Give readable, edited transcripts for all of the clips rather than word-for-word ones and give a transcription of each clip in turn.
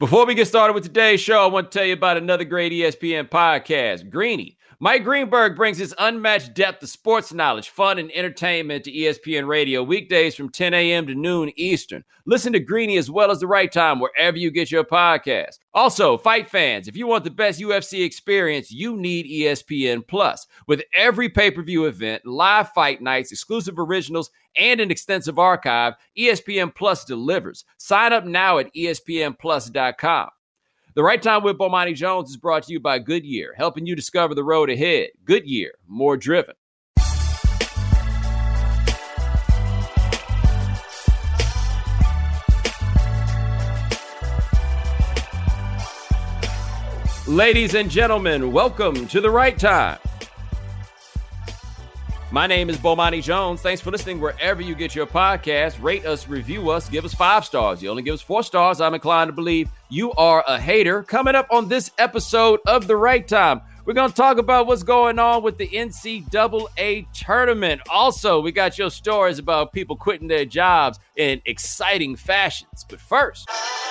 Before we get started with today's show, I want to tell you about another great ESPN podcast, Greeny. Mike Greenberg brings his unmatched depth of sports knowledge, fun, and entertainment to ESPN Radio weekdays from 10 a.m. to noon Eastern. Listen to Greeny as well as The Right Time wherever you get your podcast. Also, fight fans, if you want the best UFC experience, you need ESPN Plus. With every pay-per-view event, live fight nights, exclusive originals, and an extensive archive, ESPN Plus delivers. Sign up now at ESPNplus.com. The Right Time with Bomani Jones is brought to you by Goodyear, helping you discover the road ahead. Goodyear, more driven. Ladies and gentlemen, welcome to The Right Time. My name is Bomani Jones. Thanks for listening wherever you get your podcast. Rate us, review us, give us 5 stars. You only give us 4 stars, I'm inclined to believe you are a hater. Coming up on this episode of The Right Time, we're going to talk about what's going on with the NCAA tournament. Also, we got your stories about people quitting their jobs in exciting fashions. But first...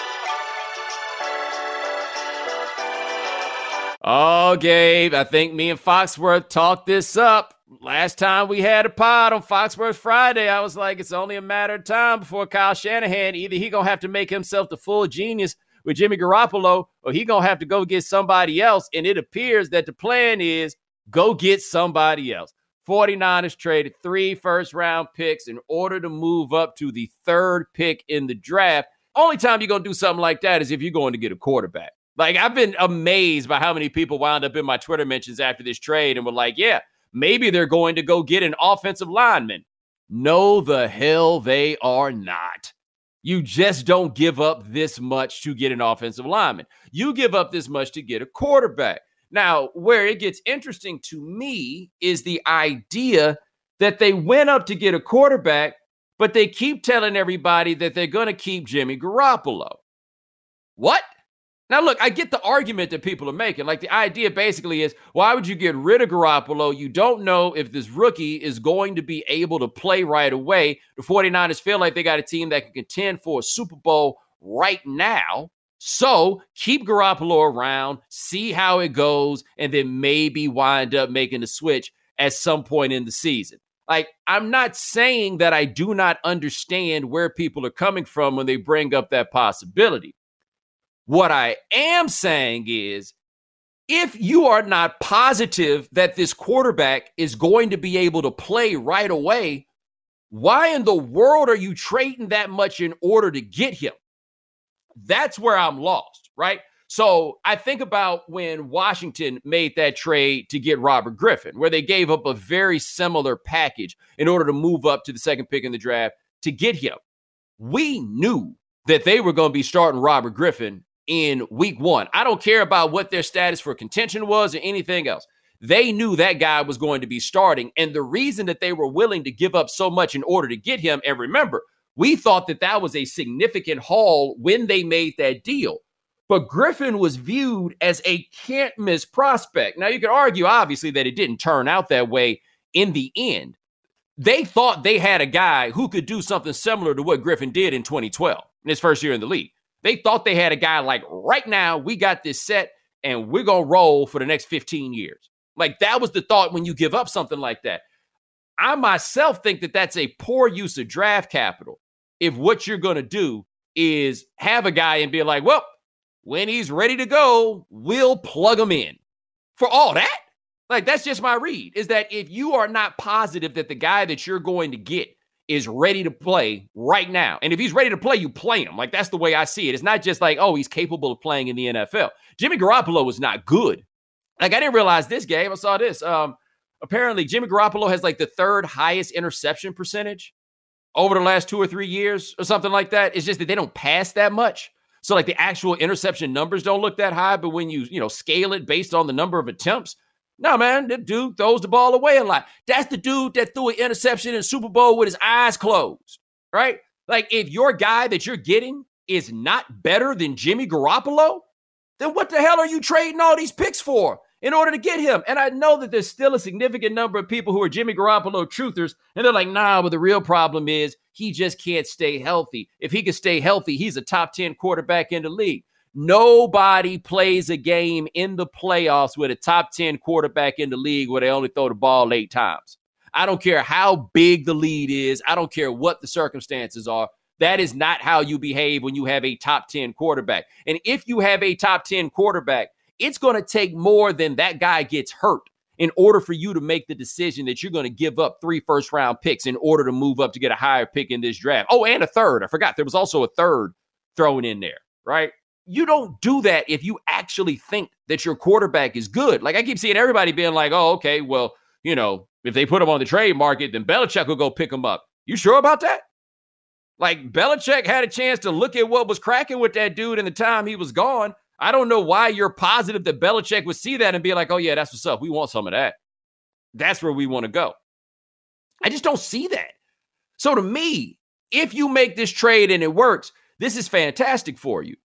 Oh, Gabe, I think me and Foxworth talked this up. Last time we had a pod on Foxworth Friday, I was like, it's only a matter of time before Kyle Shanahan, either he going to have to make himself the full genius with Jimmy Garoppolo, or he going to have to go get somebody else. And it appears that the plan is go get somebody else. 49ers traded 3 first-round picks in order to move up to the 3rd pick in the draft. Only time you're going to do something like that is if you're going to get a quarterback. Like, I've been amazed by how many people wound up in my Twitter mentions after this trade and were like, yeah, maybe they're going to go get an offensive lineman. No, the hell they are not. You just don't give up this much to get an offensive lineman. You give up this much to get a quarterback. Now, where it gets interesting to me is the idea that they went up to get a quarterback, but they keep telling everybody that they're going to keep Jimmy Garoppolo. What? Now, look, I get the argument that people are making. Like, the idea basically is, why would you get rid of Garoppolo? You don't know if this rookie is going to be able to play right away. The 49ers feel like they got a team that can contend for a Super Bowl right now. So keep Garoppolo around, see how it goes, and then maybe wind up making the switch at some point in the season. Like, I'm not saying that I do not understand where people are coming from when they bring up that possibility. What I am saying is, if you are not positive that this quarterback is going to be able to play right away, why in the world are you trading that much in order to get him? That's where I'm lost, right? So I think about when Washington made that trade to get Robert Griffin, where they gave up a very similar package in order to move up to the 2nd pick in the draft to get him. We knew that they were going to be starting Robert Griffin in week 1. I don't care about what their status for contention was or anything else. They knew that guy was going to be starting. And the reason that they were willing to give up so much in order to get him, and remember, we thought that that was a significant haul when they made that deal. But Griffin was viewed as a can't-miss prospect. Now, you could argue, obviously, that it didn't turn out that way in the end. They thought they had a guy who could do something similar to what Griffin did in 2012, in his first year in the league. They thought they had a guy like, right now, we got this set, and we're going to roll for the next 15 years. Like, that was the thought when you give up something like that. I myself think that that's a poor use of draft capital if what you're going to do is have a guy and be like, well, when he's ready to go, we'll plug him in. For all that? Like, that's just my read, is that if you are not positive that the guy that you're going to get is ready to play right now. And if he's ready to play, you play him. Like, that's the way I see it. It's not just like, oh, he's capable of playing in the NFL. Jimmy Garoppolo was not good. Like, I didn't realize this, Gabe. I saw this. Apparently, Jimmy Garoppolo has like the 3rd highest interception percentage over the last 2 or 3 years or something like that. It's just that they don't pass that much. So, like, the actual interception numbers don't look that high. But when you scale it based on the number of attempts, no, man, that dude throws the ball away a lot. That's the dude that threw an interception in the Super Bowl with his eyes closed, right? Like, if your guy that you're getting is not better than Jimmy Garoppolo, then what the hell are you trading all these picks for in order to get him? And I know that there's still a significant number of people who are Jimmy Garoppolo truthers, and they're like, nah, but the real problem is he just can't stay healthy. If he could stay healthy, he's a top 10 quarterback in the league. Nobody plays a game in the playoffs with a top 10 quarterback in the league where they only throw the ball 8 times. I don't care how big the lead is. I don't care what the circumstances are. That is not how you behave when you have a top 10 quarterback. And if you have a top 10 quarterback, it's going to take more than that guy gets hurt in order for you to make the decision that you're going to give up 3 first-round picks in order to move up to get a higher pick in this draft. Oh, and a third. I forgot. There was also a third thrown in there, right? You don't do that if you actually think that your quarterback is good. Like I keep seeing everybody being like, oh, okay, well, you know, if they put him on the trade market, then Belichick will go pick him up. You sure about that? Like Belichick had a chance to look at what was cracking with that dude in the time he was gone. I don't know why you're positive that Belichick would see that and be like, oh yeah, that's what's up. We want some of that. That's where we want to go. I just don't see that. So to me, if you make this trade and it works, this is fantastic for you.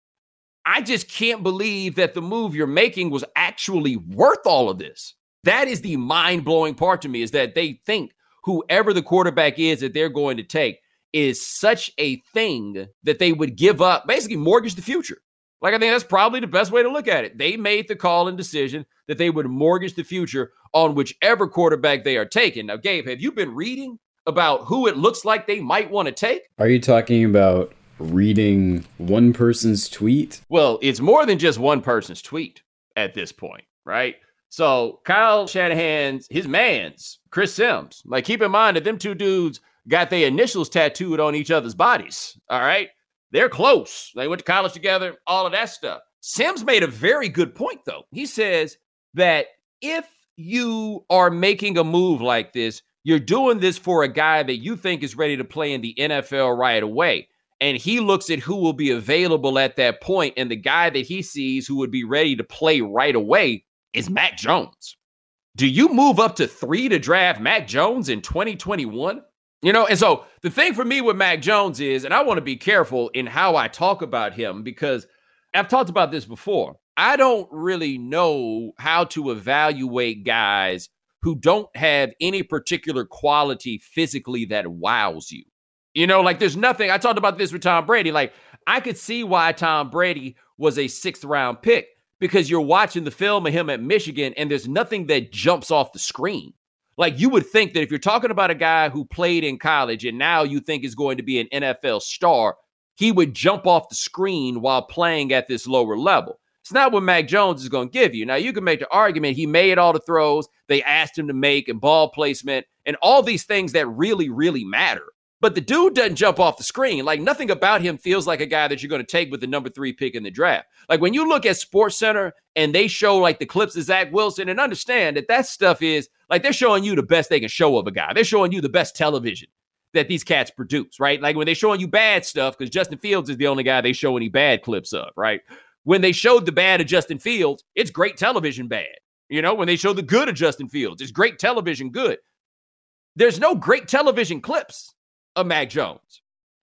I just can't believe that the move you're making was actually worth all of this. That is the mind-blowing part to me, is that they think whoever the quarterback is that they're going to take is such a thing that they would give up, basically mortgage the future. Like, I think that's probably the best way to look at it. They made the call and decision that they would mortgage the future on whichever quarterback they are taking. Now, Gabe, have you been reading about who it looks like they might want to take? Are you talking about reading one person's tweet? Well, it's more than just one person's tweet at this point, right? So Kyle Shanahan's, his man's, Chris Sims, like keep in mind that them two dudes got their initials tattooed on each other's bodies, all right? They're close. They went to college together, all of that stuff. Sims made a very good point, though. He says that if you are making a move like this, you're doing this for a guy that you think is ready to play in the NFL right away. And he looks at who will be available at that point, and the guy that he sees who would be ready to play right away is Mac Jones. Do you move up to 3 to draft Mac Jones in 2021? You know, and so the thing for me with Mac Jones is, and I want to be careful in how I talk about him because I've talked about this before. I don't really know how to evaluate guys who don't have any particular quality physically that wows you. You know, like there's nothing. I talked about this with Tom Brady. Like I could see why Tom Brady was a 6th round pick because you're watching the film of him at Michigan and there's nothing that jumps off the screen. Like you would think that if you're talking about a guy who played in college and now you think is going to be an NFL star, he would jump off the screen while playing at this lower level. It's not what Mac Jones is going to give you. Now, you can make the argument he made all the throws they asked him to make and ball placement and all these things that really, really matter. But the dude doesn't jump off the screen. Like nothing about him feels like a guy that you're going to take with the number 3 pick in the draft. Like when you look at SportsCenter and they show like the clips of Zach Wilson and understand that that stuff is like they're showing you the best they can show of a guy. They're showing you the best television that these cats produce, right? Like when they're showing you bad stuff, because Justin Fields is the only guy they show any bad clips of, right? When they showed the bad of Justin Fields, it's great television bad. You know, when they show the good of Justin Fields, it's great television good. There's no great television clips of Mac Jones.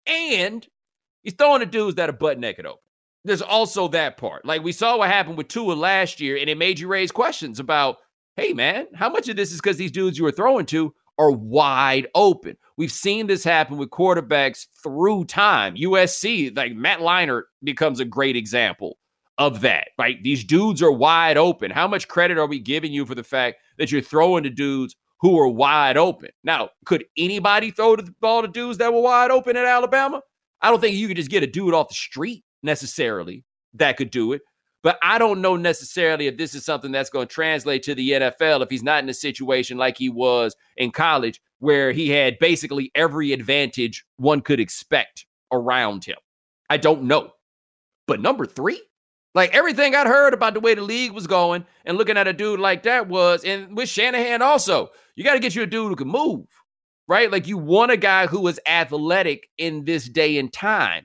And he's throwing the dudes that are butt naked open. There's also that part. Like we saw what happened with Tua last year, and it made you raise questions about, hey, man, how much of this is because these dudes you were throwing to are wide open? We've seen this happen with quarterbacks through time. USC, like Matt Leinart becomes a great example of that, right? These dudes are wide open. How much credit are we giving you for the fact that you're throwing to dudes who are wide open? Now, could anybody throw the ball to dudes that were wide open at Alabama? I don't think you could just get a dude off the street necessarily that could do it. But I don't know necessarily if this is something that's going to translate to the NFL if he's not in a situation like he was in college where he had basically every advantage one could expect around him. I don't know. But number 3? Like everything I'd heard about the way the league was going and looking at a dude like that was, and with Shanahan also, you got to get you a dude who can move, right? Like you want a guy who is athletic in this day and time.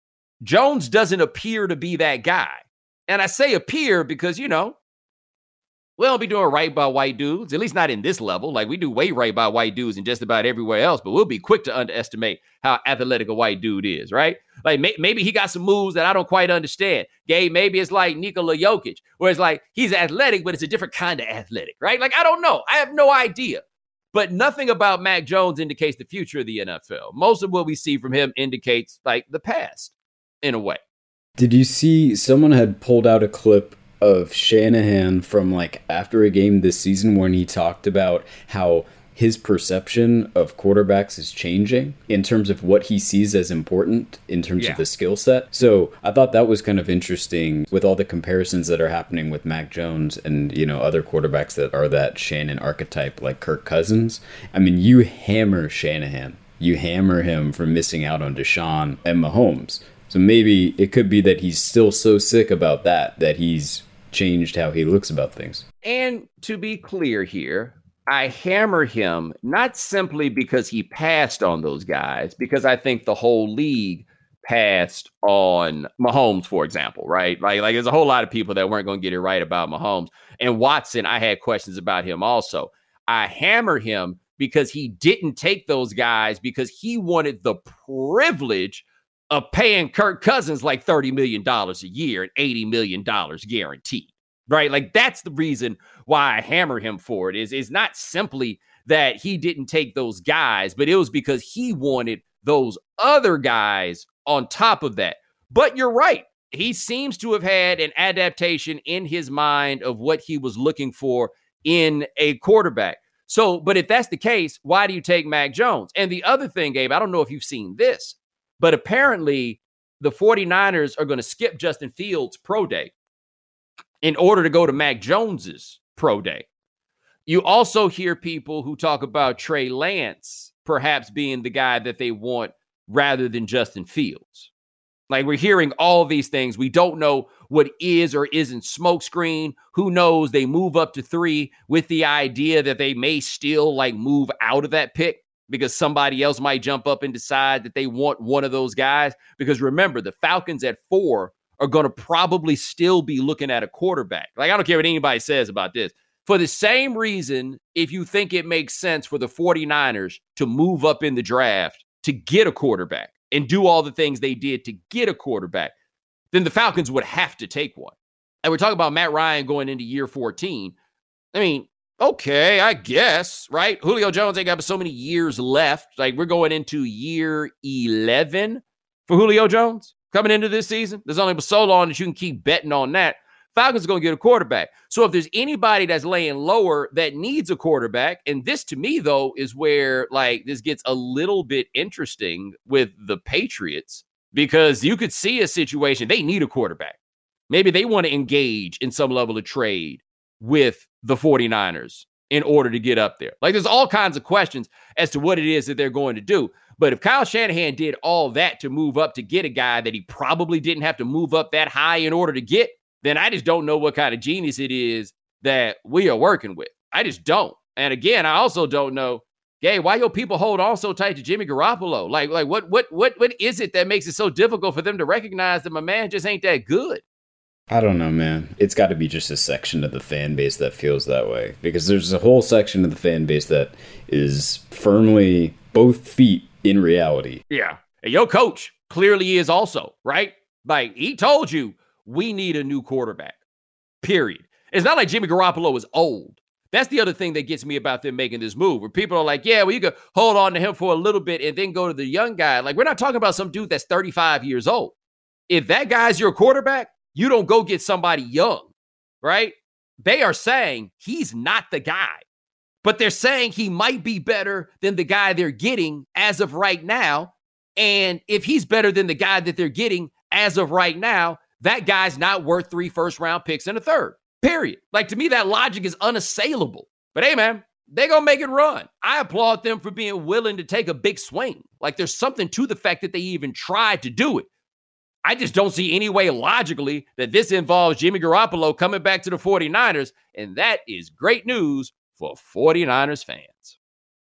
Jones doesn't appear to be that guy. And I say appear because, you know, we don't be doing right by white dudes, at least not in this level. Like we do way right by white dudes and just about everywhere else, but we'll be quick to underestimate how athletic a white dude is, right? Like maybe he got some moves that I don't quite understand. Gabe, maybe it's like Nikola Jokic, where it's like he's athletic, but it's a different kind of athletic, right? Like I don't know. I have no idea. But nothing about Mac Jones indicates the future of the NFL. Most of what we see from him indicates like the past in a way. Did you see someone had pulled out a clip of Shanahan from like after a game this season when he talked about how his perception of quarterbacks is changing in terms of what he sees as important in terms of the skill set. So I thought that was kind of interesting with all the comparisons that are happening with Mac Jones and, you know, other quarterbacks that are that Shannon archetype like Kirk Cousins. I mean, you hammer Shanahan. You hammer him for missing out on Deshaun and Mahomes. So maybe it could be that he's still so sick about that he's changed how he looks about things. And to be clear here, I hammer him not simply because he passed on those guys, because I think the whole league passed on Mahomes, for example, right? Like there's a whole lot of people that weren't going to get it right about Mahomes. And Watson, I had questions about him also. I hammer him because he didn't take those guys because he wanted the privilege of paying Kirk Cousins like $30 million a year and $80 million guaranteed. Right? Like that's the reason why I hammer him for it is not simply that he didn't take those guys, but it was because he wanted those other guys on top of that. But you're right. He seems to have had an adaptation in his mind of what he was looking for in a quarterback. So, but if that's the case, why do you take Mac Jones? And the other thing, Gabe, I don't know if you've seen this, but apparently the 49ers are going to skip Justin Fields' pro day in order to go to Mac Jones's pro day. You also hear people who talk about Trey Lance perhaps being the guy that they want rather than Justin Fields. Like we're hearing all these things. We don't know what is or isn't smokescreen. Who knows? They move up to 3 with the idea that they may still like move out of that pick because somebody else might jump up and decide that they want one of those guys. Because remember, the Falcons at 4 are going to probably still be looking at a quarterback. Like, I don't care what anybody says about this. For the same reason, if you think it makes sense for the 49ers to move up in the draft to get a quarterback and do all the things they did to get a quarterback, then the Falcons would have to take one. And we're talking about Matt Ryan going into year 14. I mean, okay, I guess, right? Julio Jones ain't got so many years left. Like, we're going into year 11 for Julio Jones. Coming into this season, there's only so long that you can keep betting on that. Falcons are going to get a quarterback. So if there's anybody that's laying lower that needs a quarterback, and this to me, though, is where like this gets a little bit interesting with the Patriots, because you could see a situation, they need a quarterback. Maybe they want to engage in some level of trade with the 49ers in order to get up there. Like there's all kinds of questions as to what it is that they're going to do. But if Kyle Shanahan did all that to move up to get a guy that he probably didn't have to move up that high in order to get, then I just don't know what kind of genius it is that we are working with. I just don't. And again, I also don't know, Gabe, why your people hold on so tight to Jimmy Garoppolo? Like what is it that makes it so difficult for them to recognize that my man just ain't that good? I don't know, man. It's got to be just a section of the fan base that feels that way. Because there's a whole section of the fan base that is firmly both feet in reality. Yeah. And your coach clearly is also, right? Like, he told you, we need a new quarterback, period. It's not like Jimmy Garoppolo is old. That's the other thing that gets me about them making this move, where people are like, yeah, well, you could hold on to him for a little bit and then go to the young guy. Like, we're not talking about some dude that's 35 years old. If that guy's your quarterback, you don't go get somebody young, right? They are saying he's not the guy, but they're saying he might be better than the guy they're getting as of right now. And if he's better than the guy that they're getting as of right now, that guy's not worth 3 first-round picks and a third, period. Like, to me, that logic is unassailable. But hey, man, they're going to make it run. I applaud them for being willing to take a big swing. Like, there's something to the fact that they even tried to do it. I just don't see any way logically that this involves Jimmy Garoppolo coming back to the 49ers, and that is great news for 49ers fans.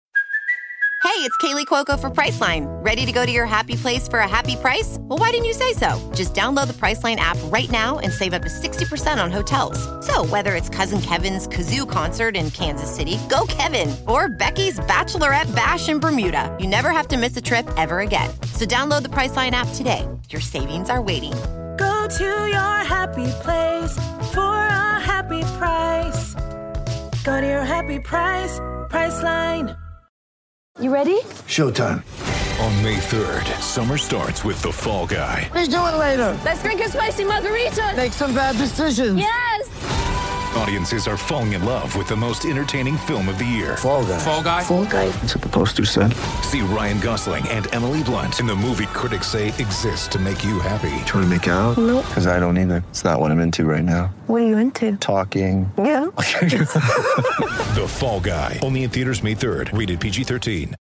Hey, it's Kaylee Cuoco for Priceline. Ready to go to your happy place for a happy price? Well, why didn't you say so? Just download the Priceline app right now and save up to 60% on hotels. So whether it's Cousin Kevin's Kazoo Concert in Kansas City, go Kevin, or Becky's Bachelorette Bash in Bermuda, you never have to miss a trip ever again. So download the Priceline app today. Your savings are waiting. Go to your happy place for a happy price. Go to your happy price, Priceline. You ready? Showtime. On May 3rd, summer starts with The Fall Guy. Let's do it later. Let's drink a spicy margarita. Make some bad decisions. Yes. Audiences are falling in love with the most entertaining film of the year. Fall Guy. Fall Guy? Fall Guy. That's what the poster said. See Ryan Gosling and Emily Blunt in the movie critics say exists to make you happy. Trying to make it out? Nope. Because I don't either. It's not what I'm into right now. What are you into? Talking. Yeah. The Fall Guy. Only in theaters May 3rd. Rated PG-13.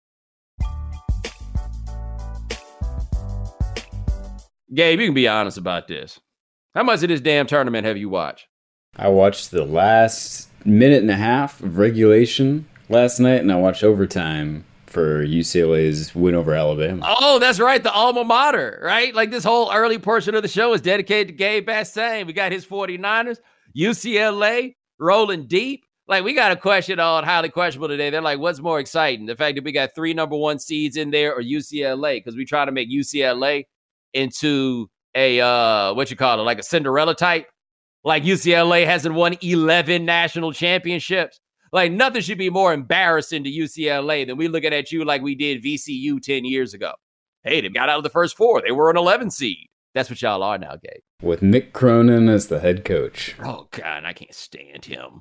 Gabe, you can be honest about this. How much of this damn tournament have you watched? I watched the last minute and a half of regulation last night, and I watched overtime for UCLA's win over Alabama. Oh, that's right. The alma mater, right? Like this whole early portion of the show is dedicated to Gabe Bastain. We got his 49ers, UCLA rolling deep. Like, we got a question on Highly Questionable today. They're like, what's more exciting? The fact that we got 3 number 1 seeds in there or UCLA? Because we try to make UCLA into a, like a Cinderella type. Like UCLA hasn't won 11 national championships. Like, nothing should be more embarrassing to UCLA than we looking at you like we did VCU 10 years ago. Hey, they got out of the first 4. They were an 11 seed. That's what y'all are now, Gabe. With Mick Cronin as the head coach. Oh, God, I can't stand him.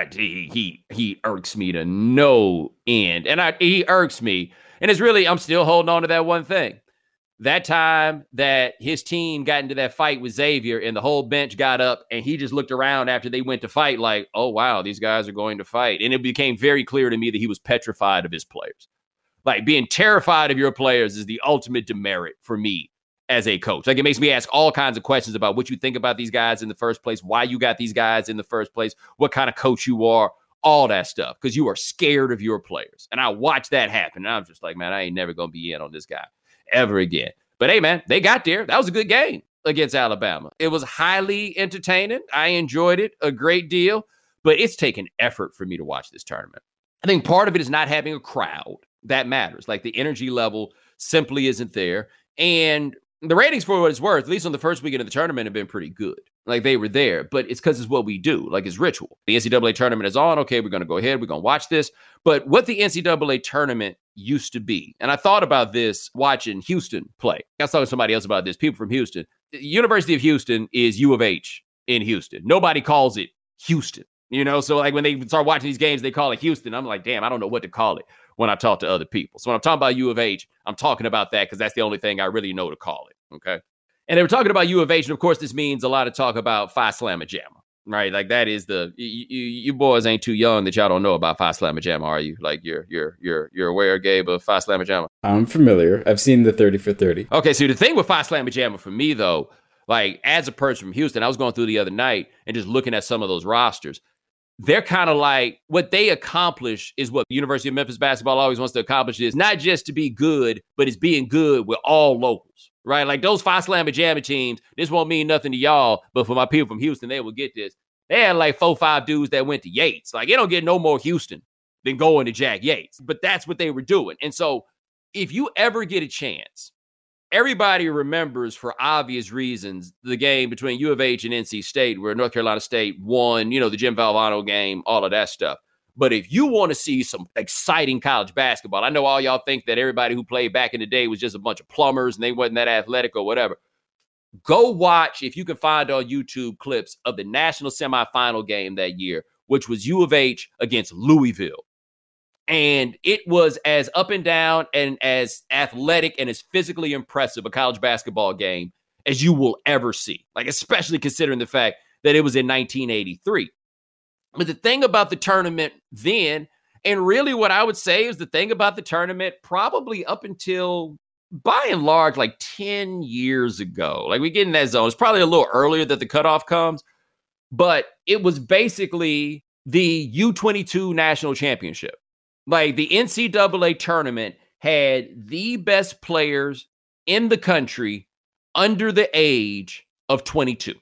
He irks me to no end. And he irks me. And it's really, I'm still holding on to that one thing. That time that his team got into that fight with Xavier and the whole bench got up and he just looked around after they went to fight like, oh, wow, these guys are going to fight. And it became very clear to me that he was petrified of his players. Like, being terrified of your players is the ultimate demerit for me as a coach. Like, it makes me ask all kinds of questions about what you think about these guys in the first place, why you got these guys in the first place, what kind of coach you are, all that stuff, because you are scared of your players. And I watched that happen. And I'm just like, man, I ain't never going to be in on this guy ever again. But hey, man, they got there. That was a good game against Alabama. It was highly entertaining. I enjoyed it a great deal, but it's taken effort for me to watch this tournament. I think part of it is not having a crowd. That matters. Like, the energy level simply isn't there. And the ratings, for what it's worth, at least on the first weekend of the tournament, have been pretty good. Like, they were there, but it's because it's what we do. Like, it's ritual. The NCAA tournament is on. Okay, we're going to go ahead. We're going to watch this. But what the NCAA tournament used to be, and I thought about this watching Houston play. I was talking to somebody else about this, people from Houston. The University of Houston is U of H in Houston. Nobody calls it Houston, you know? So, like, when they start watching these games, they call it Houston. I'm like, damn, I don't know what to call it when I talk to other people. So when I'm talking about U of H, I'm talking about that because that's the only thing I really know to call it, okay? And they were talking about U of H, and of course, this means a lot of talk about Phi Slamma Jamma, right? Like, that is you boys ain't too young that y'all don't know about Phi Slamma Jamma, are you? Like, you're aware, Gabe, of Phi Slamma Jamma? I'm familiar. I've seen the 30 for 30. Okay, so the thing with Phi Slamma Jamma for me, though, like, as a person from Houston, I was going through the other night and just looking at some of those rosters. They're kind of like, what they accomplish is what University of Memphis basketball always wants to accomplish, is not just to be good, but it's being good with all locals, right? Like, those Phi Slamma Jamma teams, this won't mean nothing to y'all, but for my people from Houston, they will get this. They had like 4-5 dudes that went to Yates. Like, it don't get no more Houston than going to Jack Yates, but that's what they were doing. And so if you ever get a chance, everybody remembers, for obvious reasons, the game between U of H and NC State, where North Carolina State won, you know, the Jim Valvano game, all of that stuff. But if you want to see some exciting college basketball, I know all y'all think that everybody who played back in the day was just a bunch of plumbers and they wasn't that athletic or whatever. Go watch, if you can find on YouTube, clips of the national semifinal game that year, which was U of H against Louisville. And it was as up and down and as athletic and as physically impressive a college basketball game as you will ever see. Like, especially considering the fact that it was in 1983. But the thing about the tournament then, and really what I would say is the thing about the tournament probably up until, by and large, like 10 years ago. Like, we get in that zone. It's probably a little earlier that the cutoff comes. But it was basically the U22 national championship. Like, the NCAA tournament had the best players in the country under the age of 22.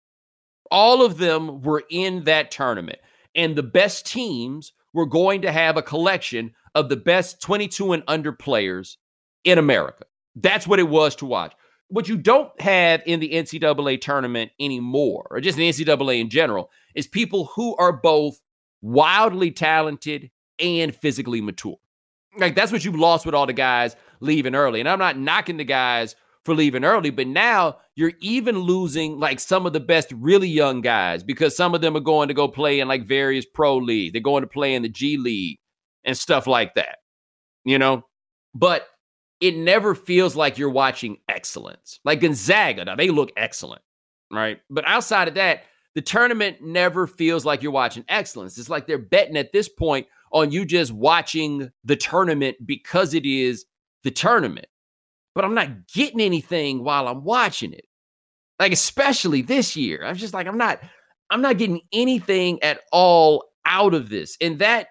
All of them were in that tournament. And the best teams were going to have a collection of the best 22 and under players in America. That's what it was to watch. What you don't have in the NCAA tournament anymore, or just the NCAA in general, is people who are both wildly talented and physically mature. Like, that's what you lost with all the guys leaving early. And I'm not knocking the guys for leaving early, but now you're even losing like some of the best really young guys because some of them are going to go play in like various pro leagues. They're going to play in the G League and stuff like that, you know? But it never feels like you're watching excellence. Like Gonzaga, now they look excellent, right? But outside of that, the tournament never feels like you're watching excellence. It's like they're betting at this point on you just watching the tournament because it is the tournament. But I'm not getting anything while I'm watching it. Like, especially this year. I'm just like, I'm not getting anything at all out of this. And that,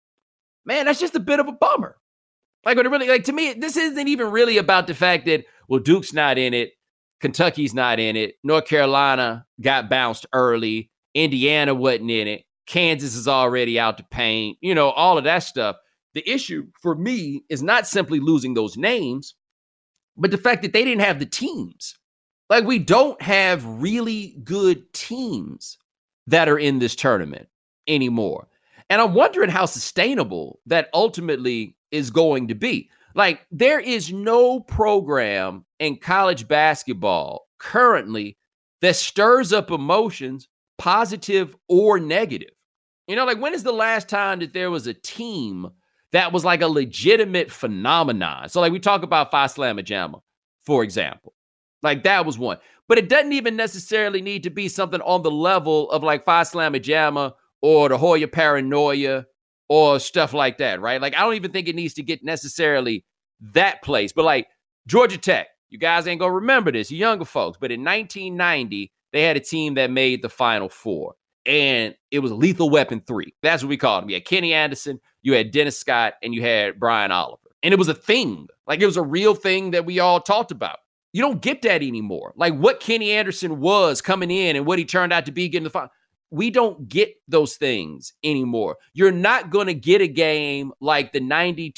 man, that's just a bit of a bummer. Like, when it really, like, to me, this isn't even really about the fact that, well, Duke's not in it. Kentucky's not in it. North Carolina got bounced early. Indiana wasn't in it. Kansas is already out to paint. You know, all of that stuff. The issue for me is not simply losing those names, but the fact that they didn't have the teams. Like, we don't have really good teams that are in this tournament anymore. And I'm wondering how sustainable that ultimately is going to be. Like, there is no program in college basketball currently that stirs up emotions, positive or negative. You know, like, when is the last time that there was a team that was like a legitimate phenomenon? So, like, we talk about Phi Slamma Jamma, for example. Like, that was one. But it doesn't even necessarily need to be something on the level of like Phi Slamma Jamma or the Hoya Paranoia or stuff like that, right? Like, I don't even think it needs to get necessarily that place. But like Georgia Tech, you guys ain't gonna remember this, you younger folks, but in 1990, they had a team that made the Final Four. And it was Lethal Weapon 3. That's what we called them. You had Kenny Anderson, you had Dennis Scott, and you had Brian Oliver. And it was a thing. Like, it was a real thing that we all talked about. You don't get that anymore. Like, what Kenny Anderson was coming in and what he turned out to be getting the final. We don't get those things anymore. You're not going to get a game like the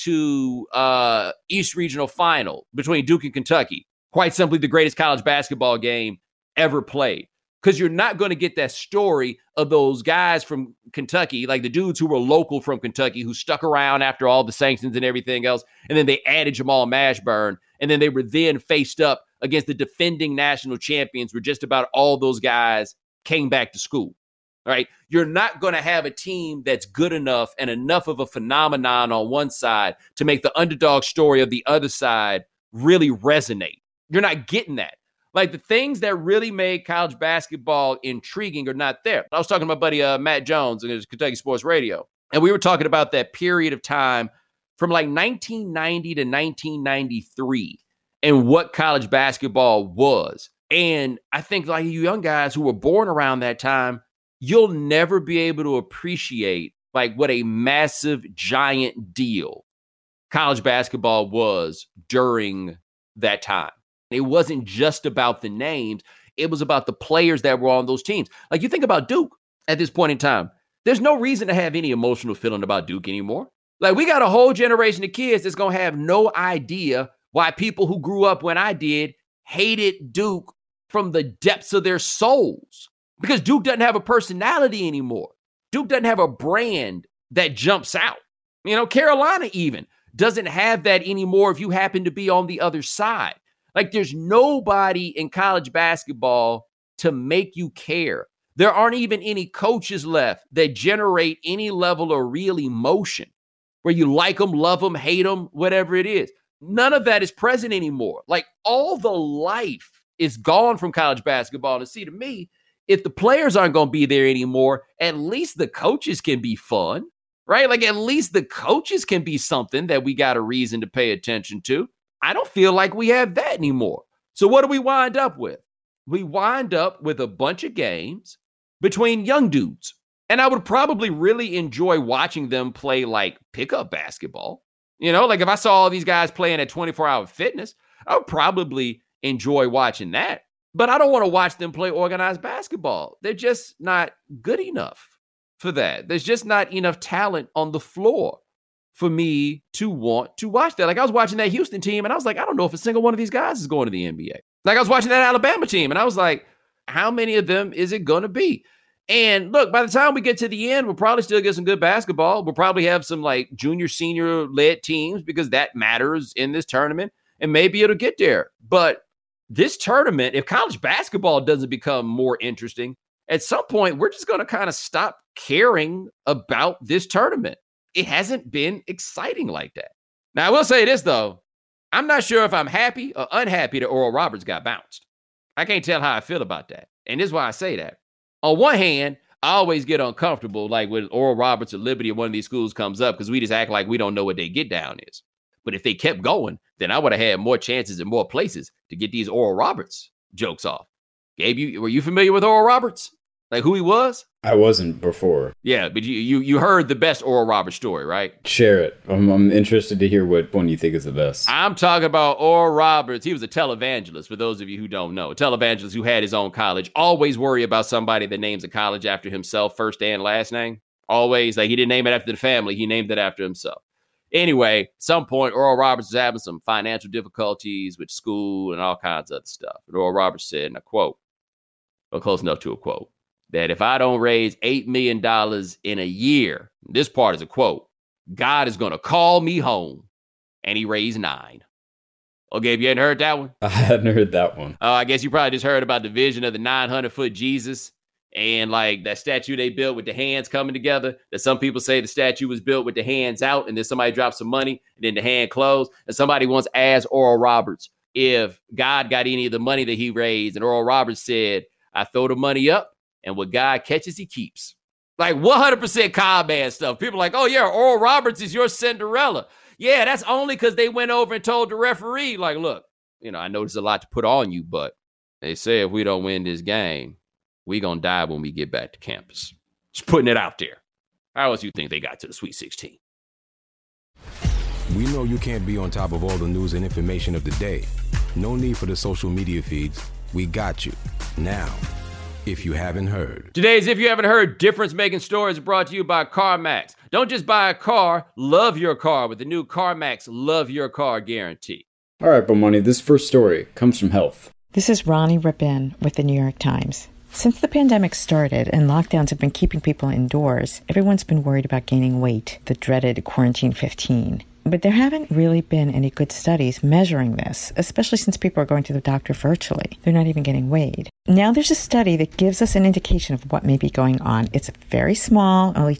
92 East Regional Final between Duke and Kentucky. Quite simply the greatest college basketball game ever played. Because you're not going to get that story of those guys from Kentucky, like the dudes who were local from Kentucky who stuck around after all the sanctions and everything else. And then they added Jamal Mashburn. And then they were then faced up against the defending national champions where just about all those guys came back to school. All right. You're not going to have a team that's good enough and enough of a phenomenon on one side to make the underdog story of the other side really resonate. You're not getting that. Like, the things that really made college basketball intriguing are not there. I was talking to my buddy Matt Jones on Kentucky Sports Radio, and we were talking about that period of time from like 1990 to 1993 and what college basketball was. And I think, like, you young guys who were born around that time, you'll never be able to appreciate like what a massive, giant deal college basketball was during that time. It wasn't just about the names. It was about the players that were on those teams. Like, you think about Duke at this point in time. There's no reason to have any emotional feeling about Duke anymore. Like, we got a whole generation of kids that's going to have no idea why people who grew up when I did hated Duke from the depths of their souls. Because Duke doesn't have a personality anymore. Duke doesn't have a brand that jumps out. You know, Carolina even doesn't have that anymore if you happen to be on the other side. Like, there's nobody in college basketball to make you care. There aren't even any coaches left that generate any level of real emotion where you like them, love them, hate them, whatever it is. None of that is present anymore. Like, all the life is gone from college basketball. And see, to me, if the players aren't going to be there anymore, at least the coaches can be fun, right? Like, at least the coaches can be something that we got a reason to pay attention to. I don't feel like we have that anymore. So what do we wind up with? We wind up with a bunch of games between young dudes. And I would probably really enjoy watching them play like pickup basketball. You know, like if I saw all these guys playing at 24-hour fitness, I would probably enjoy watching that. But I don't want to watch them play organized basketball. They're just not good enough for that. There's just not enough talent on the floor for me to want to watch that. Like, I was watching that Houston team, and I was like, I don't know if a single one of these guys is going to the NBA. Like, I was watching that Alabama team, and I was like, how many of them is it going to be? And look, by the time we get to the end, we'll probably still get some good basketball. We'll probably have some like junior, senior led teams because that matters in this tournament. And maybe it'll get there. But this tournament, if college basketball doesn't become more interesting, at some point, we're just going to kind of stop caring about this tournament. It hasn't been exciting like that. Now, I will say this, though. I'm not sure if I'm happy or unhappy that Oral Roberts got bounced. I can't tell how I feel about that. And this is why I say that. On one hand, I always get uncomfortable, like when Oral Roberts or Liberty or one of these schools comes up, because we just act like we don't know what they get down is. But if they kept going, then I would have had more chances and more places to get these Oral Roberts jokes off. Gabe, were you familiar with Oral Roberts? Like who he was? I wasn't before. Yeah, but you heard the best Oral Roberts story, right? Share it. I'm interested to hear what one you think is the best. I'm talking about Oral Roberts. He was a televangelist, for those of you who don't know. A televangelist who had his own college. Always worry about somebody that names a college after himself, first and last name. Always. Like he didn't name it after the family. He named it after himself. Anyway, at some point, Oral Roberts was having some financial difficulties with school and all kinds of other stuff. And Oral Roberts said, and I quote, or close enough to a quote, that if I don't raise $8 million in a year, this part is a quote, God is going to call me home. And he raised 9. Okay, if you hadn't heard that one? I hadn't heard that one. Oh, I guess you probably just heard about the vision of the 900-foot Jesus and like that statue they built with the hands coming together. That some people say the statue was built with the hands out and then somebody dropped some money and then the hand closed. And somebody once asked Oral Roberts if God got any of the money that he raised. And Oral Roberts said, I throw the money up. And what God catches, he keeps. Like 100% Cobb man stuff. People are like, oh, yeah, Oral Roberts is your Cinderella. Yeah, that's only because they went over and told the referee, like, look, I know there's a lot to put on you, but they say if we don't win this game, we going to die when we get back to campus. Just putting it out there. How else you think they got to the Sweet 16? We know you can't be on top of all the news and information of the day. No need for the social media feeds. We got you. Now, if you haven't heard. Today's If You Haven't Heard difference-making stories are brought to you by CarMax. Don't just buy a car, love your car with the new CarMax Love Your Car guarantee. All right, Bomani, this first story comes from Health. This is Ronnie Rabin with the New York Times. Since the pandemic started and lockdowns have been keeping people indoors, everyone's been worried about gaining weight, the dreaded quarantine 15. But there haven't really been any good studies measuring this, especially since people are going to the doctor virtually. They're not even getting weighed. Now there's a study that gives us an indication of what may be going on. It's very small, only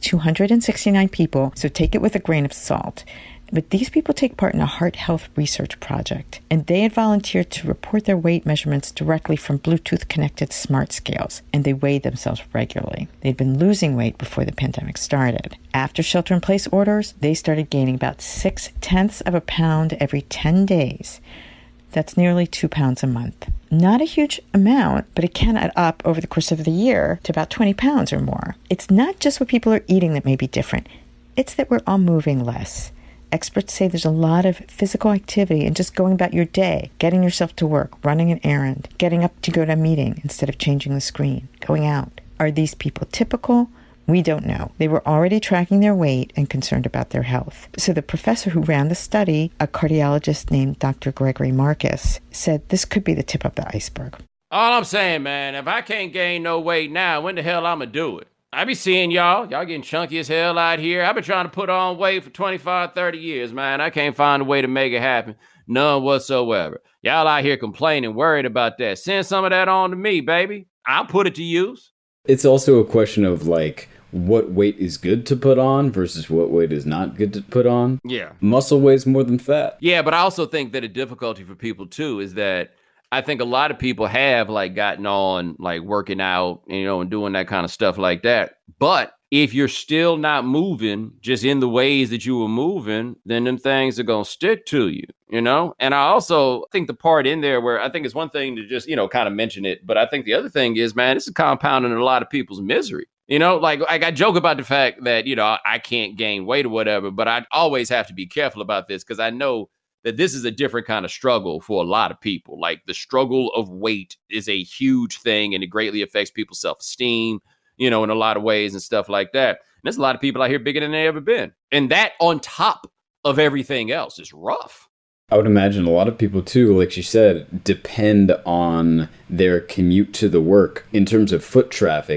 269 people, so take it with a grain of salt. But these people take part in a heart health research project, and they had volunteered to report their weight measurements directly from Bluetooth-connected smart scales, and they weighed themselves regularly. They'd been losing weight before the pandemic started. After shelter-in-place orders, they started gaining about 0.6 of a pound every 10 days. That's nearly 2 pounds a month. Not a huge amount, but it can add up over the course of the year to about 20 pounds or more. It's not just what people are eating that may be different. It's that we're all moving less. Experts say there's a lot of physical activity and just going about your day, getting yourself to work, running an errand, getting up to go to a meeting instead of changing the screen, going out. Are these people typical? We don't know. They were already tracking their weight and concerned about their health. So the professor who ran the study, a cardiologist named Dr. Gregory Marcus, said this could be the tip of the iceberg. All I'm saying, man, if I can't gain no weight now, when the hell I'ma do it? I be seeing y'all getting chunky as hell out here. I've been trying to put on weight for 25, 30 years, man. I can't find a way to make it happen. None whatsoever. Y'all out here complaining, worried about that. Send some of that on to me, baby. I'll put it to use. It's also a question of like what weight is good to put on versus what weight is not good to put on. Yeah. Muscle weighs more than fat. Yeah, but I also think that a difficulty for people too is that I think a lot of people have like gotten on like working out, and doing that kind of stuff like that. But if you're still not moving just in the ways that you were moving, then them things are going to stick to you, And I also think the part in there where I think it's one thing to just, kind of mention it. But I think the other thing is, man, this is compounding a lot of people's misery. Like I joke about the fact that, I can't gain weight or whatever, but I always have to be careful about this because I know that this is a different kind of struggle for a lot of people. Like the struggle of weight is a huge thing and it greatly affects people's self-esteem, in a lot of ways and stuff like that. And there's a lot of people out here bigger than they ever been. And that on top of everything else is rough. I would imagine a lot of people too, like she said, depend on their commute to the work in terms of foot traffic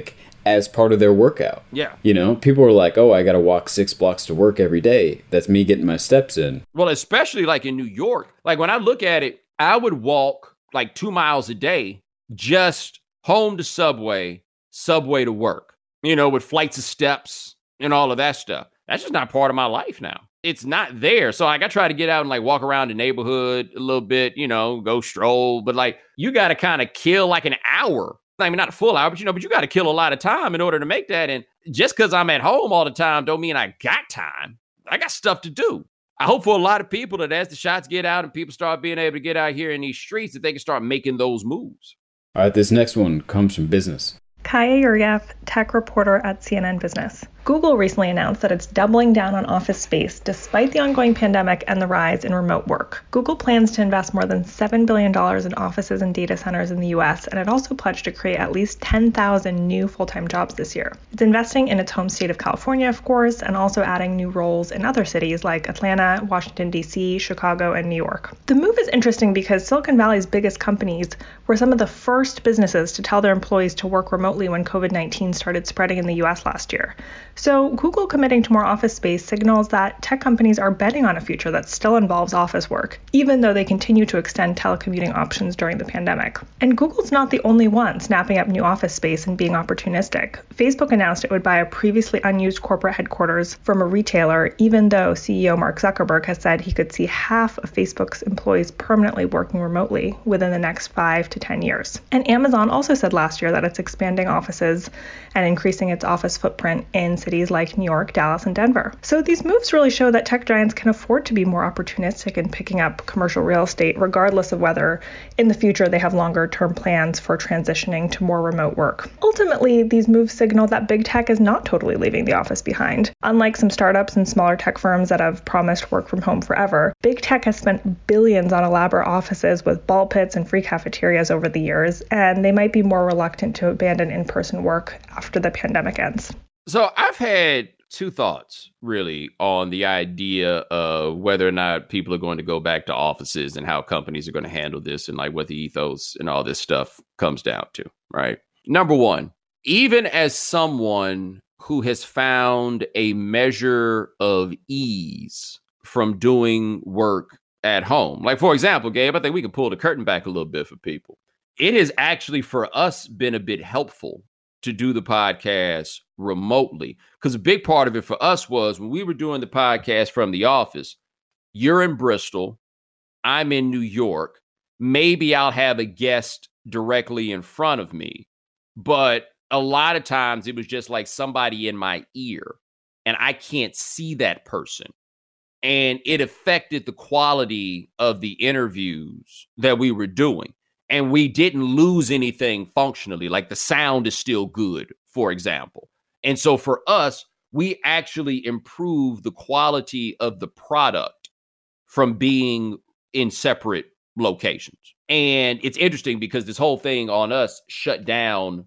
as part of their workout. Yeah. You know, people are like, oh, I got to walk 6 blocks to work every day. That's me getting my steps in. Well, especially like in New York. Like when I look at it, I would walk like 2 miles a day, just home to Subway, Subway to work, you know, with flights of steps and all of that stuff. That's just not part of my life now. It's not there. So like I try to get out and like walk around the neighborhood a little bit, you know, go stroll. But like you got to kind of kill like an hour. I mean, not a full hour, but you got to kill a lot of time in order to make that. And just because I'm at home all the time don't mean I got time. I got stuff to do. I hope for a lot of people that as the shots get out and people start being able to get out here in these streets, that they can start making those moves. All right, this next one comes from business. Kaya Yuryev, tech reporter at CNN Business. Google recently announced that it's doubling down on office space despite the ongoing pandemic and the rise in remote work. Google plans to invest more than $7 billion in offices and data centers in the U.S., and it also pledged to create at least 10,000 new full-time jobs this year. It's investing in its home state of California, of course, and also adding new roles in other cities like Atlanta, Washington, D.C., Chicago, and New York. The move is interesting because Silicon Valley's biggest companies were some of the first businesses to tell their employees to work remotely when COVID-19 started spreading in the U.S. last year. So Google committing to more office space signals that tech companies are betting on a future that still involves office work, even though they continue to extend telecommuting options during the pandemic. And Google's not the only one snapping up new office space and being opportunistic. Facebook announced it would buy a previously unused corporate headquarters from a retailer, even though CEO Mark Zuckerberg has said he could see half of Facebook's employees permanently working remotely within the next 5 to 10 years. And Amazon also said last year that it's expanding offices and increasing its office footprint in cities like New York, Dallas, and Denver. So these moves really show that tech giants can afford to be more opportunistic in picking up commercial real estate, regardless of whether in the future they have longer-term plans for transitioning to more remote work. Ultimately, these moves signal that big tech is not totally leaving the office behind. Unlike some startups and smaller tech firms that have promised work from home forever, big tech has spent billions on elaborate offices with ball pits and free cafeterias over the years, and they might be more reluctant to abandon in-person work after the pandemic ends. So I've had two thoughts really on the idea of whether or not people are going to go back to offices and how companies are going to handle this and like what the ethos and all this stuff comes down to, right? Number one, even as someone who has found a measure of ease from doing work at home, like for example, Gabe, I think we can pull the curtain back a little bit for people. It has actually for us been a bit helpful to do the podcast remotely, because a big part of it for us was when we were doing the podcast from the office, you're in Bristol, I'm in New York, maybe I'll have a guest directly in front of me, but a lot of times it was just like somebody in my ear and I can't see that person. And it affected the quality of the interviews that we were doing. And we didn't lose anything functionally, like the sound is still good, for example. And so for us, we actually improved the quality of the product from being in separate locations. And it's interesting because this whole thing on us shut down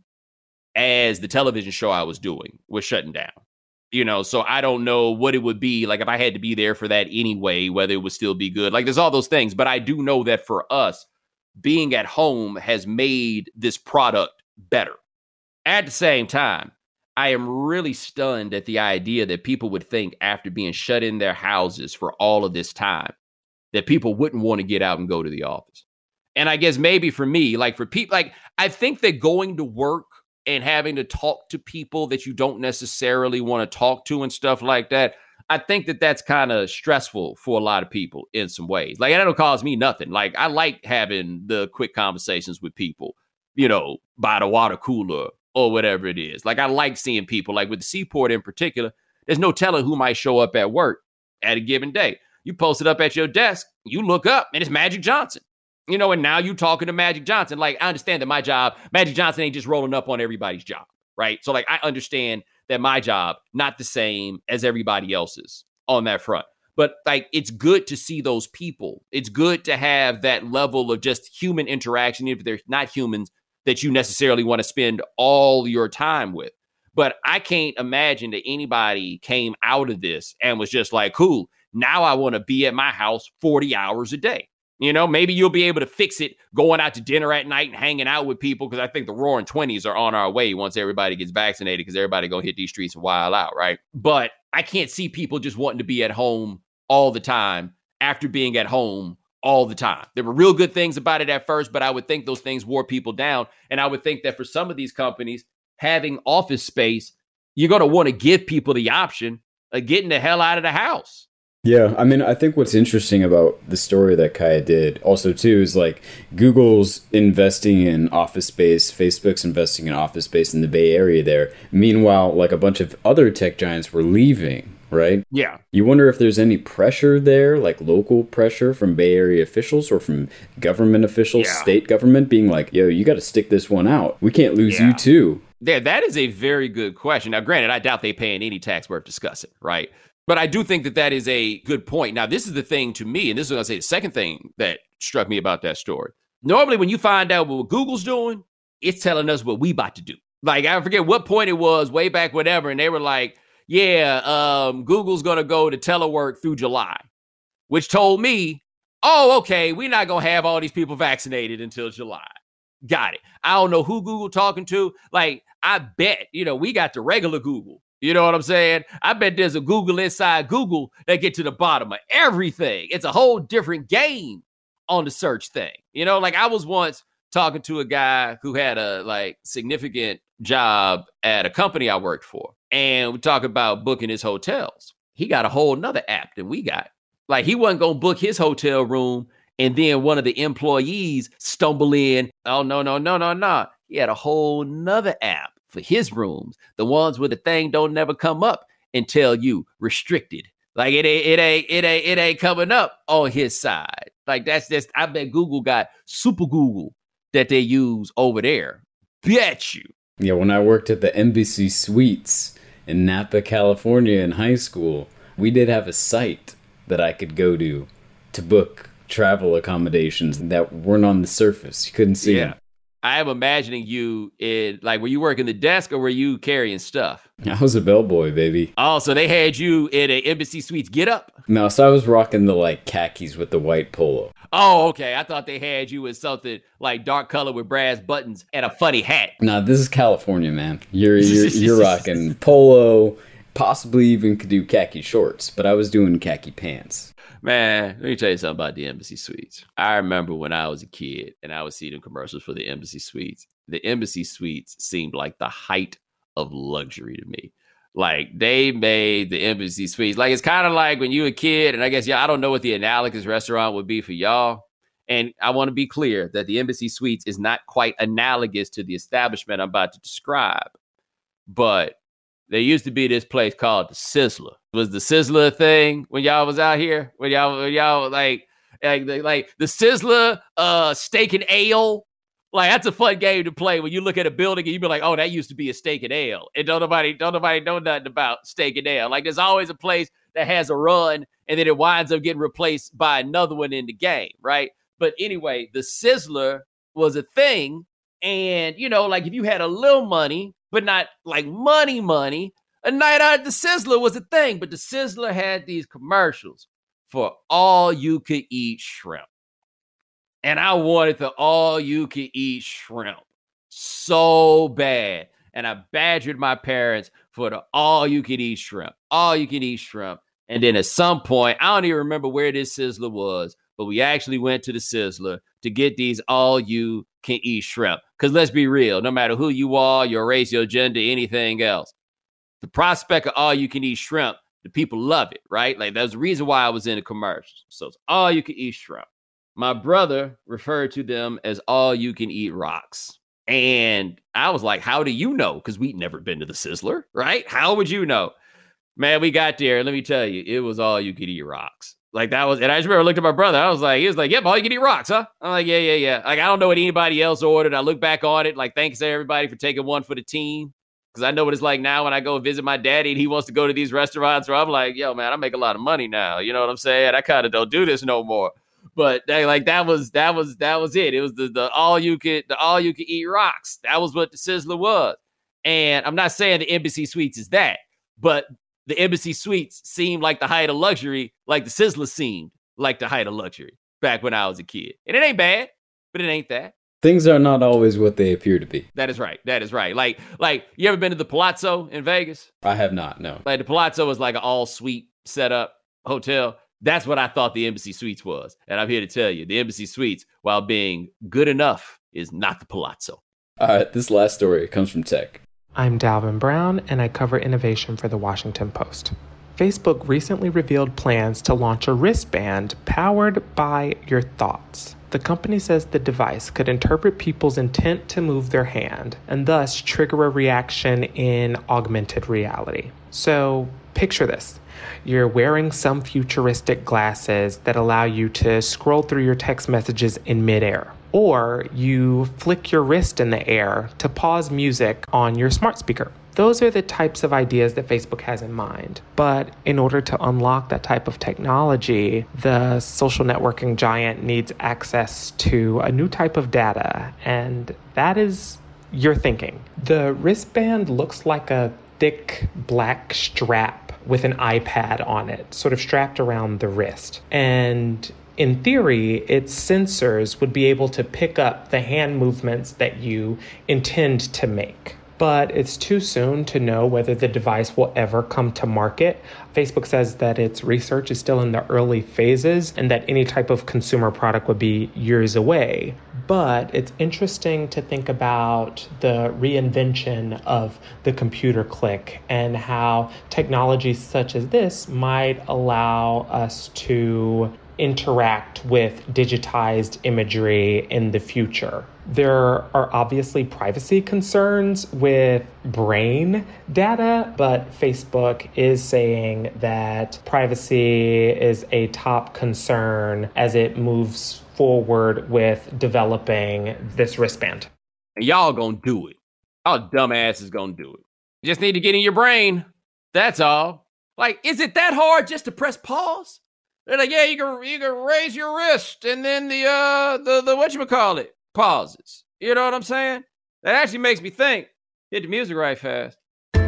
as the television show I was doing was shutting down. You know, so I don't know what it would be like if I had to be there for that anyway, whether it would still be good. Like there's all those things. But I do know that for us, being at home has made this product better. At the same time, I am really stunned at the idea that people would think after being shut in their houses for all of this time, that people wouldn't want to get out and go to the office. And I guess maybe for me, like for people, like I think that going to work and having to talk to people that you don't necessarily want to talk to and stuff like that, I think that that's kind of stressful for a lot of people in some ways. Like, that'll cause me nothing. Like, I like having the quick conversations with people, you know, by the water cooler or whatever it is. Like, I like seeing people, like with the Seaport in particular, there's no telling who might show up at work at a given day. You post it up at your desk, you look up, and it's Magic Johnson. You know, and now you talking to Magic Johnson. Like, I understand that my job, Magic Johnson ain't just rolling up on everybody's job, right? So, like, I understand that my job, not the same as everybody else's on that front. But like, it's good to see those people. It's good to have that level of just human interaction, even if they're not humans that you necessarily want to spend all your time with. But I can't imagine that anybody came out of this and was just like, cool, now I want to be at my house 40 hours a day. You know, maybe you'll be able to fix it going out to dinner at night and hanging out with people, because I think the roaring 20s are on our way once everybody gets vaccinated, because everybody going to hit these streets and wild out, right? But I can't see people just wanting to be at home all the time after being at home all the time. There were real good things about it at first, but I would think those things wore people down. And I would think that for some of these companies, having office space, you're going to want to give people the option of getting the hell out of the house. Yeah, I mean, I think what's interesting about the story that Kaya did also, too, is like Google's investing in office space, Facebook's investing in office space in the Bay Area there. Meanwhile, like a bunch of other tech giants were leaving, right? Yeah. You wonder if there's any pressure there, like local pressure from Bay Area officials or from government officials, state government being like, yo, you got to stick this one out. We can't lose you, too. Yeah, that is a very good question. Now, granted, I doubt they paying any tax worth discussing, right? But I do think that that is a good point. Now, this is the thing to me, and this is what I say, the second thing that struck me about that story. Normally, when you find out what Google's doing, it's telling us what we about to do. Like, I forget what point it was, way back whatever, and they were like, Google's going to go to telework through July, which told me, oh, okay, we're not going to have all these people vaccinated until July. Got it. I don't know who Google talking to. Like, I bet, we got the regular Google. You know what I'm saying? I bet there's a Google inside Google that get to the bottom of everything. It's a whole different game on the search thing. Like I was once talking to a guy who had a significant job at a company I worked for. And we talk about booking his hotels. He got a whole nother app than we got. Like he wasn't going to book his hotel room. And then one of the employees stumble in. Oh, no. He had a whole nother app for his rooms, the ones where the thing don't never come up and tell you restricted. Like it ain't coming up on his side. Like that's just, I bet Google got Super Google that they use over there. Bet you. Yeah, when I worked at the Embassy Suites in Napa, California in high school, we did have a site that I could go to book travel accommodations that weren't on the surface. You couldn't see them. I am imagining you were you working the desk or were you carrying stuff? I was a bellboy, baby. Oh, so they had you in an Embassy Suites get up? No, so I was rocking the khakis with the white polo. Oh, okay. I thought they had you in something like dark color with brass buttons and a funny hat. Nah, this is California, man. You're rocking polo, possibly even could do khaki shorts, but I was doing khaki pants. Man, let me tell you something about the Embassy Suites. I remember when I was a kid and I would see them commercials for the Embassy Suites. The Embassy Suites seemed like the height of luxury to me. Like they made the Embassy Suites. Like it's kind of like when you were a kid, and I guess, I don't know what the analogous restaurant would be for y'all. And I want to be clear that the Embassy Suites is not quite analogous to the establishment I'm about to describe. But there used to be this place called the Sizzler. Was the Sizzler a thing when y'all was out here? When y'all like the Sizzler steak and ale? Like that's a fun game to play when you look at a building and you be like, oh, that used to be a steak and ale. And don't nobody know nothing about steak and ale. Like there's always a place that has a run and then it winds up getting replaced by another one in the game, right? But anyway, the Sizzler was a thing. And, if you had a little money, but not like money, a night out at the Sizzler was a thing. But the Sizzler had these commercials for all you could eat shrimp. And I wanted the all you could eat shrimp so bad. And I badgered my parents for the all you could eat shrimp. And then at some point, I don't even remember where this Sizzler was, but we actually went to the Sizzler to get these all you can eat shrimp. Because let's be real, no matter who you are, your race, your gender, anything else, the prospect of all you can eat shrimp, the people love it, right? Like that's the reason why I was in the commercials. So it's all you can eat shrimp. My brother referred to them as all you can eat rocks. And I was like, how do you know? Because we'd never been to the Sizzler, right? How would you know? Man, we got there. Let me tell you, it was all you could eat rocks. Like that was, and I just remember I looked at my brother. He was like, yep, all you can eat rocks, huh? I'm like, yeah. Like, I don't know what anybody else ordered. I look back on it. Like, thanks to everybody for taking one for the team. Because I know what it's like now when I go visit my daddy and he wants to go to these restaurants where I'm like, yo, man, I make a lot of money now. You know what I'm saying? I kind of don't do this no more. But that was it. It was the all you could eat rocks. That was what the Sizzler was. And I'm not saying the Embassy Suites is that, but the Embassy Suites seemed like the height of luxury, like the Sizzler seemed like the height of luxury back when I was a kid. And it ain't bad, but it ain't that. Things are not always what they appear to be. That is right. That is right. Like you ever been to the Palazzo in Vegas? I have not, no. Like the Palazzo is like an all-suite setup hotel. That's what I thought the Embassy Suites was. And I'm here to tell you, the Embassy Suites, while being good enough, is not the Palazzo. All right, this last story comes from Tech. I'm Dalvin Brown, and I cover innovation for The Washington Post. Facebook recently revealed plans to launch a wristband powered by your thoughts. The company says the device could interpret people's intent to move their hand and thus trigger a reaction in augmented reality. So picture this. You're wearing some futuristic glasses that allow you to scroll through your text messages in midair. Or you flick your wrist in the air to pause music on your smart speaker. Those are the types of ideas that Facebook has in mind. But in order to unlock that type of technology, the social networking giant needs access to a new type of data, and that is your thinking. The wristband looks like a thick black strap with an iPad on it, sort of strapped around the wrist. And in theory, its sensors would be able to pick up the hand movements that you intend to make. But it's too soon to know whether the device will ever come to market. Facebook says that its research is still in the early phases and that any type of consumer product would be years away. But it's interesting to think about the reinvention of the computer click and how technology such as this might allow us to interact with digitized imagery in the future. There are obviously privacy concerns with brain data, but Facebook is saying that privacy is a top concern as it moves forward with developing this wristband. And y'all gonna do it. Y'all dumbasses gonna do it. You just need to get in your brain. That's all. Like, is it that hard just to press pause? They're like, yeah, you can raise your wrist and then the whatchamacallit pauses. You know what I'm saying? That actually makes me think. Hit the music right fast.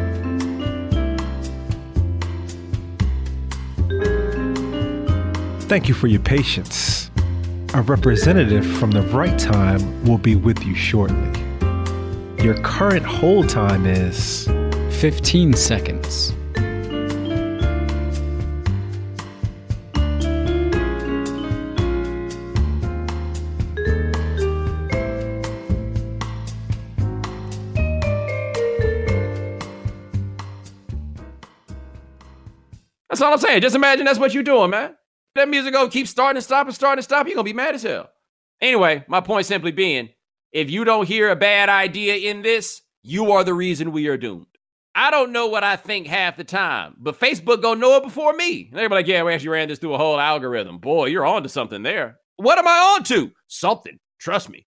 Thank you for your patience. A representative from The Right Time will be with you shortly. Your current hold time is 15 seconds. That's all I'm saying. Just imagine that's what you're doing, man. That music gonna keep starting and stop and starting and stop. You're gonna be mad as hell. Anyway, my point simply being, if you don't hear a bad idea in this, you are the reason we are doomed. I don't know what I think half the time, but Facebook gonna know it before me. They're like, yeah, we actually ran this through a whole algorithm. Boy, you're on to something there. What am I on to? Something. Trust me.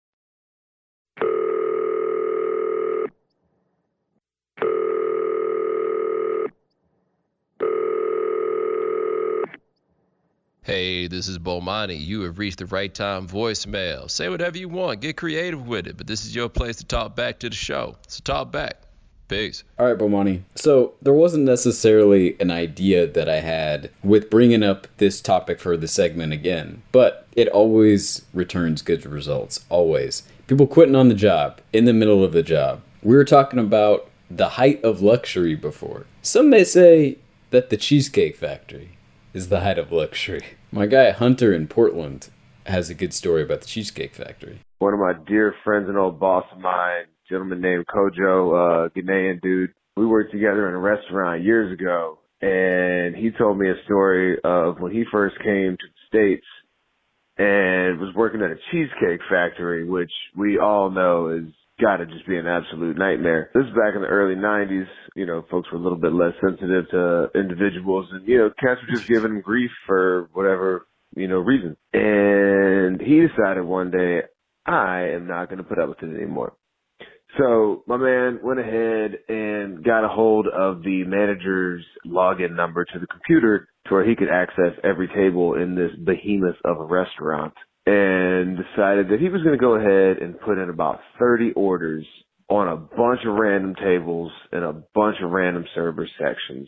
Hey, this is Bomani. You have reached The Right Time voicemail. Say whatever you want. Get creative with it. But this is your place to talk back to the show. So talk back. Peace. All right, Bomani. So there wasn't necessarily an idea that I had with bringing up this topic for the segment again. But it always returns good results. Always. People quitting on the job. In the middle of the job. We were talking about the height of luxury before. Some may say that the Cheesecake Factory is the height of luxury. My guy Hunter in Portland has a good story about the Cheesecake Factory. One of my dear friends and old boss of mine, a gentleman named Kojo, Ghanaian dude, we worked together in a restaurant years ago, and he told me a story of when he first came to the States and was working at a Cheesecake Factory, which we all know is gotta just be an absolute nightmare. This is back in the early 90s. You know, folks were a little bit less sensitive to individuals, and, you know, cats were just giving them grief for whatever, you know, reason. And he decided one day, I am not going to put up with it anymore. So my man went ahead and got a hold of the manager's login number to the computer to where he could access every table in this behemoth of a restaurant, and decided that he was going to go ahead and put in about 30 orders on a bunch of random tables and a bunch of random server sections.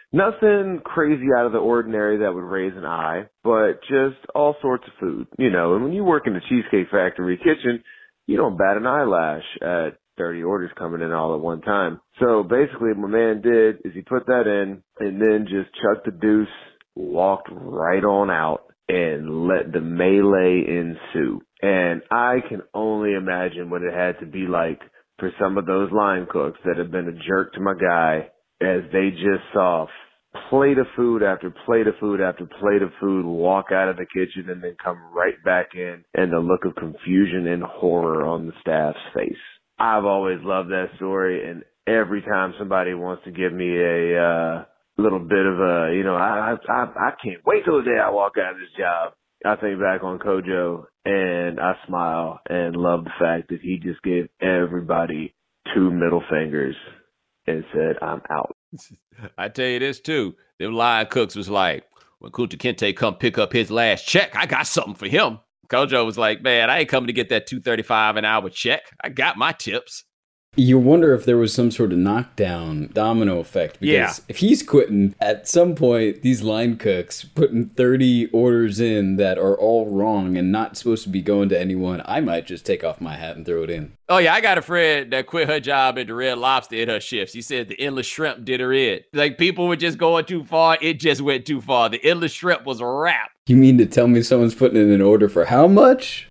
Nothing crazy out of the ordinary that would raise an eye, but just all sorts of food, and when you work in the Cheesecake Factory kitchen, you don't bat an eyelash at 30 orders coming in all at one time. So basically what my man did is he put that in and then just chucked the deuce, walked right on out, and let the melee ensue. And I can only imagine what it had to be like for some of those line cooks that have been a jerk to my guy as they just saw plate of food after plate of food after plate of food walk out of the kitchen and then come right back in, and the look of confusion and horror on the staff's face. I've always loved that story, and every time somebody wants to give me a little bit of I can't wait till the day I walk out of this job, I think back on Kojo and I smile and love the fact that he just gave everybody 2 middle fingers and said, I'm out. I tell you this too. Them line cooks was like, when Kunta Kinte come pick up his last check, I got something for him. Kojo was like, man, I ain't coming to get that $2.35 an hour check. I got my tips. You wonder if there was some sort of knockdown domino effect, because if he's quitting, at some point, these line cooks putting 30 orders in that are all wrong and not supposed to be going to anyone, I might just take off my hat and throw it in. Oh, yeah, I got a friend that quit her job at the Red Lobster in her shifts. She said the endless shrimp did her in. Like, people were just going too far. It just went too far. The endless shrimp was a wrap. You mean to tell me someone's putting in an order for how much?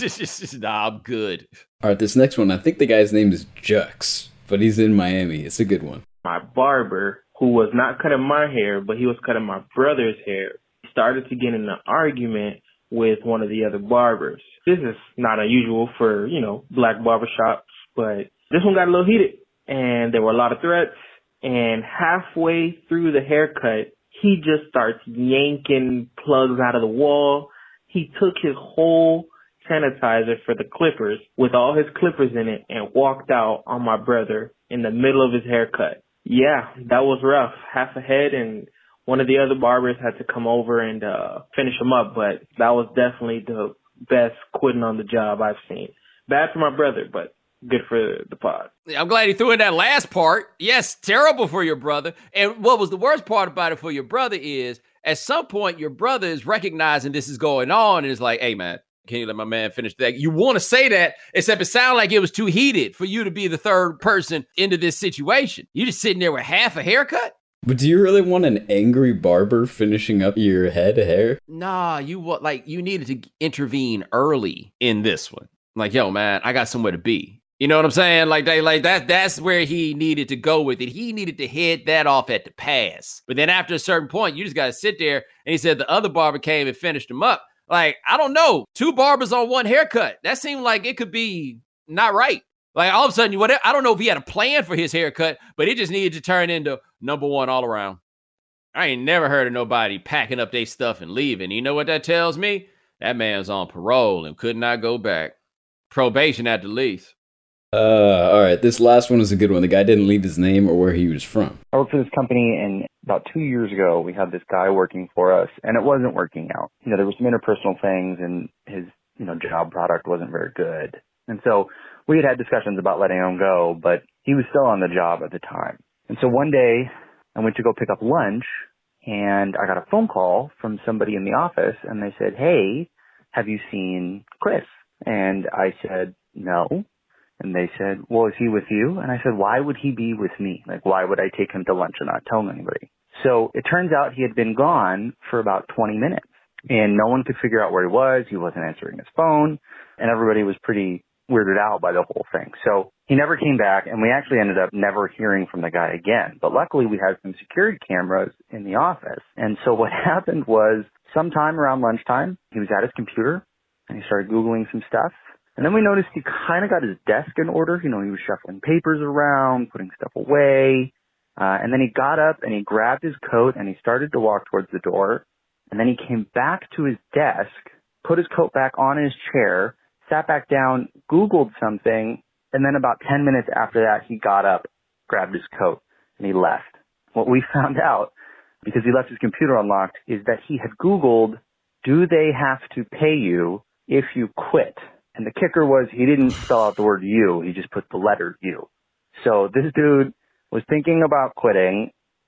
Nah, I'm good. All right, this next one, I think the guy's name is Jux, but he's in Miami. It's a good one. My barber, who was not cutting my hair, but he was cutting my brother's hair, started to get in an argument with one of the other barbers. This is not unusual for, black barbershops, but this one got a little heated, and there were a lot of threats, and halfway through the haircut, he just starts yanking plugs out of the wall. He took his whole sanitizer for the clippers with all his clippers in it and walked out on my brother in the middle of his haircut. Yeah, that was rough. Half a head, and one of the other barbers had to come over and finish him up, but that was definitely the best quitting on the job I've seen. Bad for my brother, but good for the pod. I'm glad he threw in that last part. Yes, terrible for your brother. And what was the worst part about it for your brother is, at some point, your brother is recognizing this is going on and is like, hey, man, can you let my man finish that? You want to say that, except it sounded like it was too heated for you to be the third person into this situation. You just sitting there with half a haircut? But do you really want an angry barber finishing up your head of hair? Nah, you needed to intervene early in this one. Like, yo, man, I got somewhere to be. You know what I'm saying? That's where he needed to go with it. He needed to head that off at the pass. But then after a certain point, you just got to sit there. And he said the other barber came and finished him up. Like, I don't know, 2 barbers on one haircut. That seemed like it could be not right. Like, all of a sudden, I don't know if he had a plan for his haircut, but it just needed to turn into number 1 all around. I ain't never heard of nobody packing up their stuff and leaving. You know what that tells me? That man's on parole and could not go back. Probation at the least. All right, this last one is a good one. The guy didn't leave his name or where he was from. I worked for this company, and about 2 years ago, we had this guy working for us, and it wasn't working out. There were some interpersonal things, and his, job product wasn't very good. And so we had discussions about letting him go, but he was still on the job at the time. And so one day, I went to go pick up lunch, and I got a phone call from somebody in the office, and they said, hey, have you seen Chris? And I said, no. And they said, well, is he with you? And I said, why would he be with me? Like, why would I take him to lunch and not tell anybody? So it turns out he had been gone for about 20 minutes, and no one could figure out where he was. He wasn't answering his phone, and everybody was pretty weirded out by the whole thing. So he never came back, and we actually ended up never hearing from the guy again. But luckily, we had some security cameras in the office. And so what happened was, sometime around lunchtime, he was at his computer, and he started Googling some stuff. And then we noticed he kind of got his desk in order. He was shuffling papers around, putting stuff away. And then he got up and he grabbed his coat and he started to walk towards the door. And then he came back to his desk, put his coat back on his chair, sat back down, Googled something. And then about 10 minutes after that, he got up, grabbed his coat, and he left. What we found out, because he left his computer unlocked, is that he had Googled, do they have to pay you if you quit? And the kicker was he didn't spell out the word you. He just put the letter U. So this dude was thinking about quitting,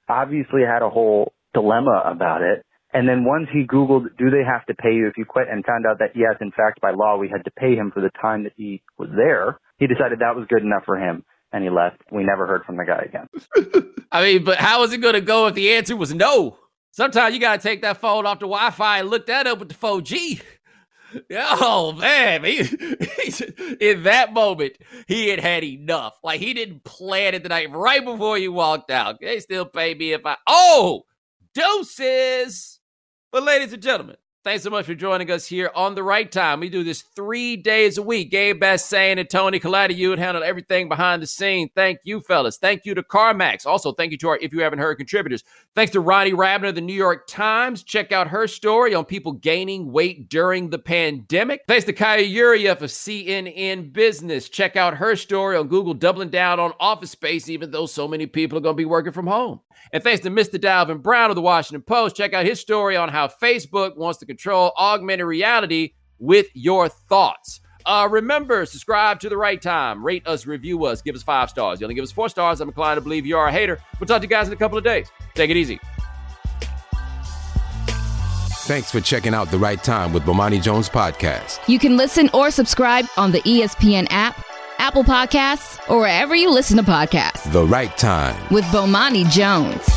obviously had a whole dilemma about it. And then once he Googled, do they have to pay you if you quit, and found out that, yes, in fact, by law, we had to pay him for the time that he was there, he decided that was good enough for him, and he left. We never heard from the guy again. I mean, but how is it going to go if the answer was no? Sometimes you got to take that phone off the Wi-Fi and look that up with the 4G. Oh, man. In that moment, he had enough. Like, he didn't plan it tonight right before he walked out. They still pay me if I... Oh! Doses! But ladies and gentlemen, thanks so much for joining us here on The Right Time. We do this 3 days a week. Gabe Bassane and Tony Collada handle everything behind the scene. Thank you, fellas. Thank you to CarMax. Also, thank you to our If You Haven't Heard contributors. Thanks to Ronnie Rabner of the New York Times. Check out her story on people gaining weight during the pandemic. Thanks to Kaya Yuriev of CNN Business. Check out her story on Google doubling down on office space, even though so many people are going to be working from home. And thanks to Mr. Dalvin Brown of the Washington Post. Check out his story on how Facebook wants to control augmented reality with your thoughts. Remember, subscribe to The Right Time. Rate us, review us, give us 5 stars. You only give us 4 stars, I'm inclined to believe you are a hater. We'll talk to you guys in a couple of days. Take it easy. Thanks for checking out The Right Time with Bomani Jones podcast. You can listen or subscribe on the ESPN app, Apple Podcasts, or wherever you listen to podcasts. The Right Time with Bomani Jones.